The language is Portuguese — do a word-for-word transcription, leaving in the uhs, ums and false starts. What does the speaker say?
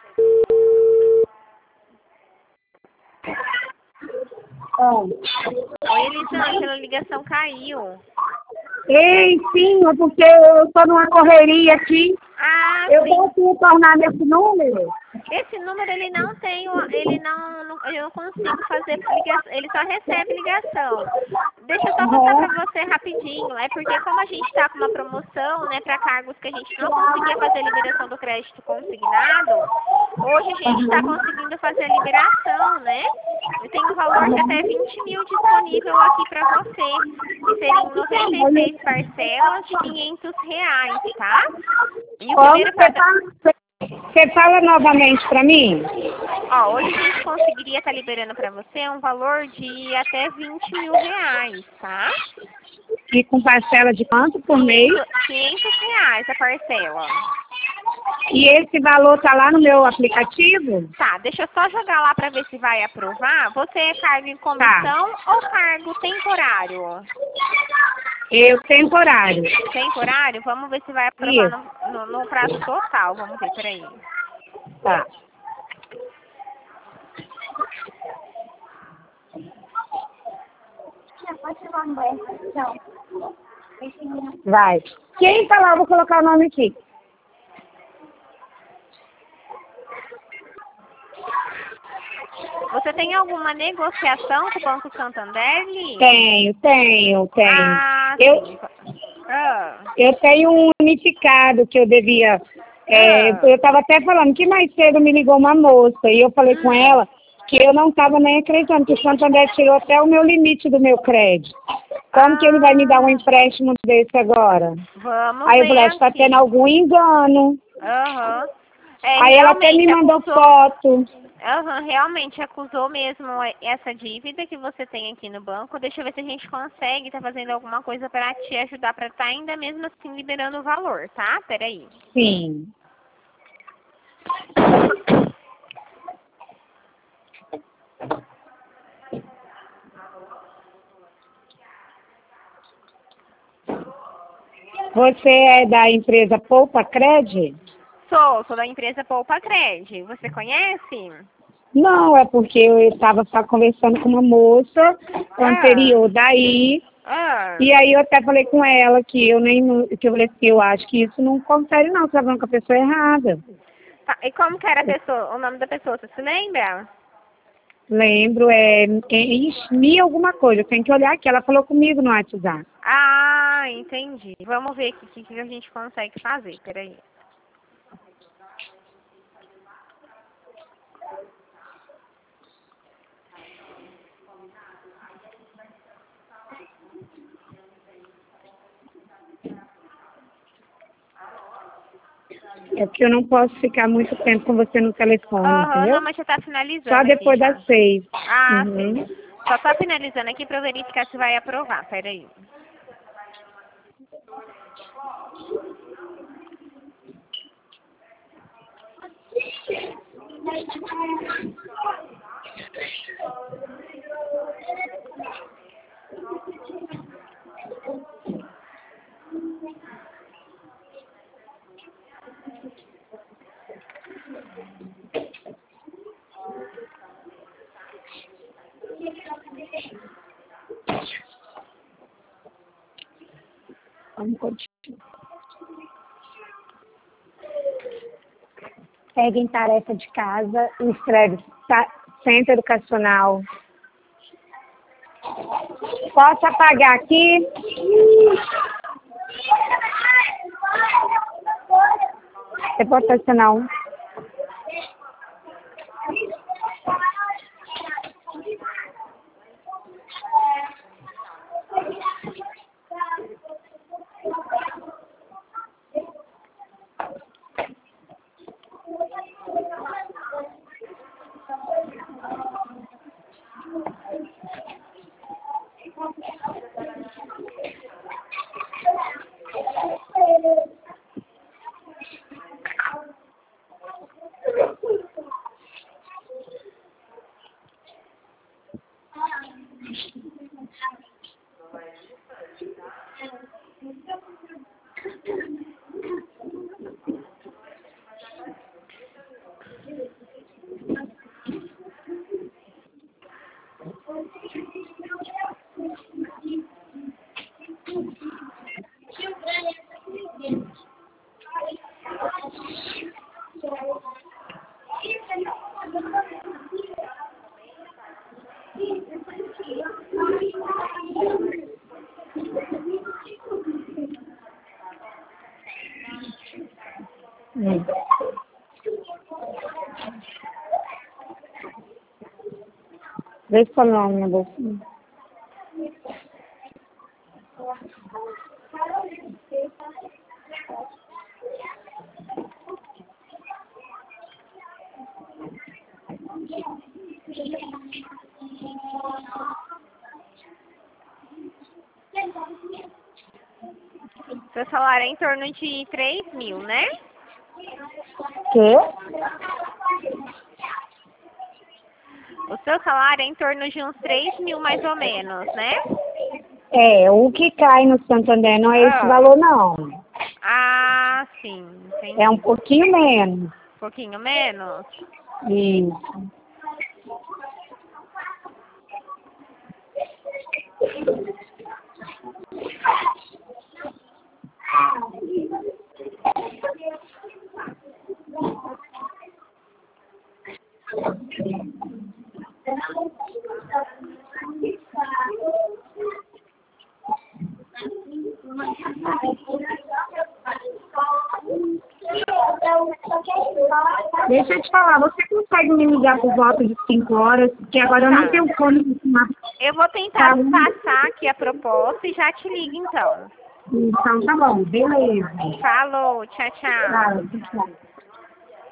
Oh. Oi, Elisângela, a ligação caiu. Ei, sim, é porque eu estou numa correria aqui. Ah, eu sim. posso tornar nesse número? Esse número ele não tem, o- ele não, não, eu não consigo fazer ligação, ele só recebe ligação. Deixa eu só contar Uhum. pra você rapidinho, é porque como a gente tá com uma promoção, né, para cargos que a gente não conseguia fazer a liberação do crédito consignado, hoje a gente está Uhum. conseguindo fazer a liberação, né? Eu tenho um valor de até vinte mil disponível aqui para você, que seriam noventa e seis parcelas de quinhentos reais, tá? E o Como primeiro você padrão... fala, você fala novamente para mim? Ó, hoje a gente conseguiria estar liberando para você um valor de até vinte mil reais, tá? E com parcela de quanto por mês? quinhentos reais a parcela. E esse valor tá lá no meu aplicativo? Tá, deixa eu só jogar lá para ver se vai aprovar. Você é cargo em comissão Tá. ou cargo temporário? Eu temporário. Temporário? Vamos ver se vai aprovar Isso. no, no, no prazo total. Vamos ver, peraí. Tá. Vai. Quem falar, eu vou colocar o nome aqui. Você tem alguma negociação com o Banco Santander, Li? Tenho, tenho, tenho. Ah, eu, sim. Ah, eu tenho um unificado que eu devia. É, ah, eu estava até falando que mais cedo me ligou uma moça e eu falei com hum. ela que eu não estava nem acreditando que o Santander tirou até o meu limite do meu crédito. Como que ele vai me dar um Ah, empréstimo desse agora? vamos Aí eu falei, ver acho que está tendo aqui. algum engano. Aham. É, Aí ela até me realmente mandou acusou. foto. Aham, realmente acusou mesmo essa dívida que você tem aqui no banco. Deixa eu ver se a gente consegue estar fazendo alguma coisa para te ajudar para estar ainda mesmo assim liberando o valor, tá? Peraí. Sim. Você é da empresa Poupa Cred? Sou, sou da empresa Poupa Cred. Você conhece? Não, é porque eu estava só conversando com uma moça Ah, anterior daí, ah. e aí eu até falei com ela que eu nem que eu falei assim, eu acho que isso não confere não, você tá falando com a pessoa errada. Tá, e como que era a pessoa, o nome da pessoa, você se lembra? Lembro, é, é Ismi alguma coisa, eu tenho que olhar aqui, ela falou comigo no WhatsApp. Ah, entendi. Vamos ver o que, que a gente consegue fazer. Peraí. É porque eu não posso ficar muito tempo com você no telefone, Aham, não, entendeu? mas já tá Só finalizando aqui depois já. das seis. Ah, sim. Uhum. Só tá finalizando aqui pra eu verificar se vai aprovar. Peraí. Vamos continuar. Pega em tarefa de casa e escreve ta- Centro Educacional. Posso apagar aqui? Você pode assinar um? Hum. Vê se come lá na bolsinha. Seu salário é em torno de três mil, né? Quê? O seu salário é em torno de uns três mil, mais ou menos, né? É, o que cai no Santander não é esse Ah. valor, não. Ah, sim, entendi. É um pouquinho menos. Um pouquinho menos? Isso. Deixa eu te falar, você consegue me ligar por volta de cinco horas? Porque agora eu não tenho fone pra filmar. Eu vou tentar Tá. passar aqui a proposta e já te ligo, então. Então tá bom, beleza. Falou, tchau, tchau. Tá, tchau.